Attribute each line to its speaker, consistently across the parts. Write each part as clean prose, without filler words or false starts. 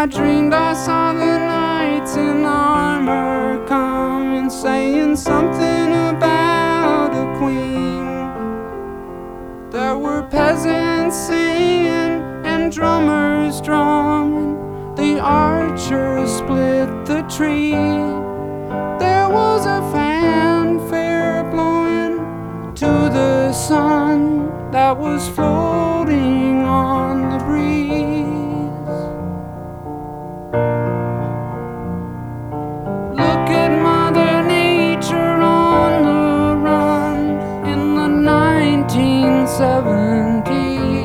Speaker 1: I dreamed I saw the knights in armor coming, saying something about a queen. There were peasants singing and drummers drumming. The archers split the tree. There was a fanfare blowing to the sun that was floating on the breeze. Look at Mother Nature on the run in the 1970s.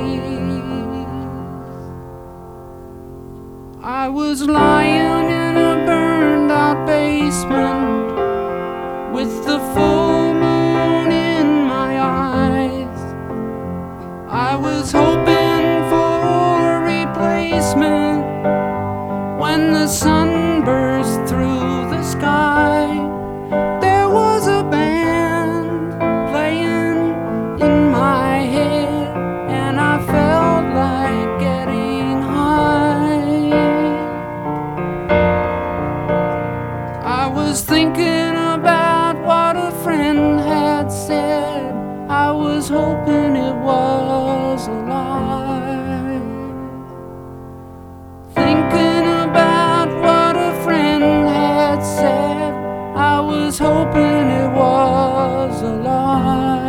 Speaker 1: I was lying in a burned out basement with the full moon in my eyes. I was hoping for a replacement when the sun burst through the sky. There was a band playing in my head, and I felt like getting high. I was thinking about what a friend had said. I was hoping it was a lie. Thinking about what a friend had said, I was hoping it was a lie.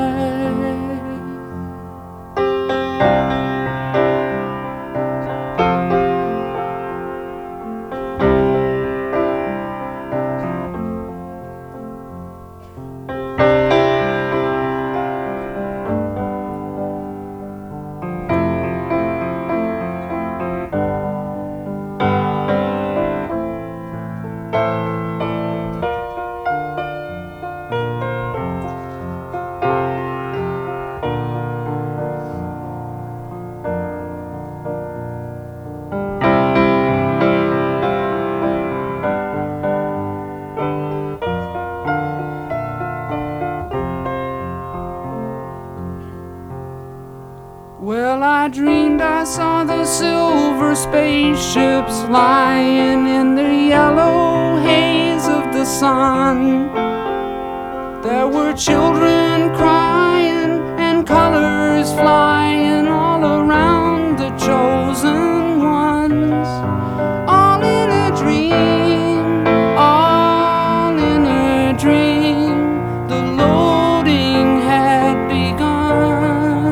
Speaker 1: Well, I dreamed I saw the silver spaceships lying in the yellow haze of the sun. There were children crying and colors flying all around the chosen ones. All in a dream, all in a dream. The loading had begun.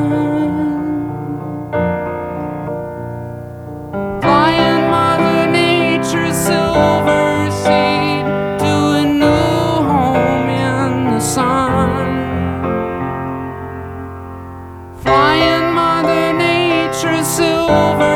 Speaker 1: Silver seed to a new home in the sun. Flying Mother Nature silver